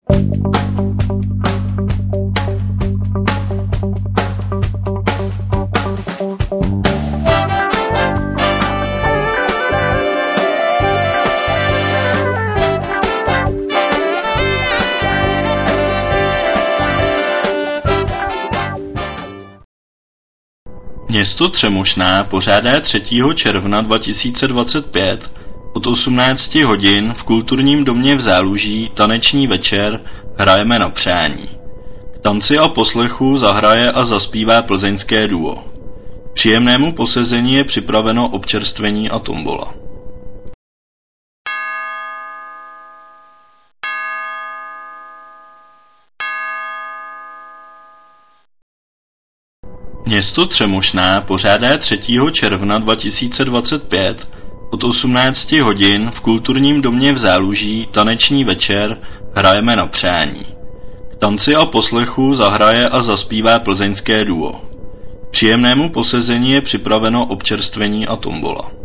Město Třemošná pořádá 3. června 2025 od 18 hodin v Kulturním domě v Záluží taneční večer Hrajeme na přání. K tanci a poslechu zahraje a zaspívá plzeňské duo. K příjemnému posezení je připraveno občerstvení a tombola. Město Třemošná pořádá 3. června 2025 od 18 hodin v Kulturním domě v Záluží taneční večer Hrajeme na přání. K tanci a poslechu zahraje a zaspívá plzeňské duo. K příjemnému posezení je připraveno občerstvení a tombola.